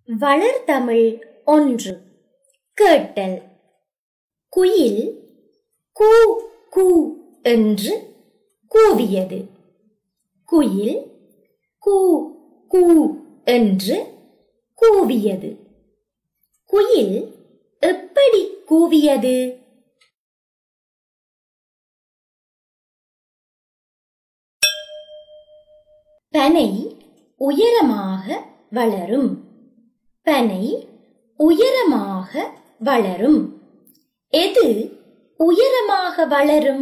வளர்தமிழ் 1 கேட்டல். குயில் கூ கூ என்று கூவியது. குயில் கூ கூ என்று கூவியது. குயில் எப்படி கூவியது? பனை உயரமாக வளரும். பனை உயரமாக வளரும். எது உயரமாக வளரும்?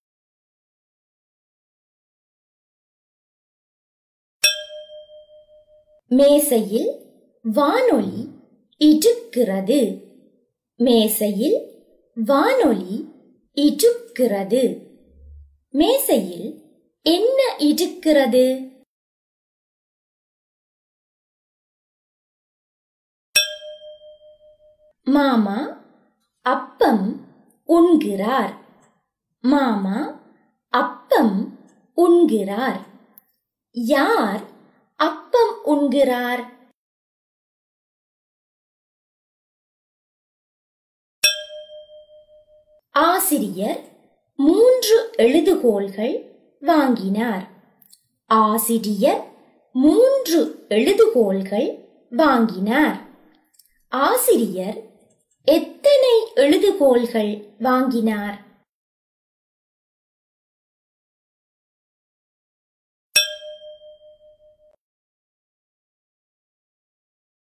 மேசையில் வானொலி இடுக்கிறது. மேசையில் வானொலி இடுக்கிறது. மேசையில் என்ன இடுக்கிறது? மாமா அப்பம் உண்கிறார். மாமா அப்பம் உண்கிறார். யார் அப்பம் உண்கிறார்? ஆசிரியர் 3 எழுதுகோல்கள் வாங்கினார். ஆசிரியர் 3 எழுதுகோல்கள் வாங்கினார். ஆசிரியர் எத்தனை எழுதுகோல்கள் வாங்கினார்?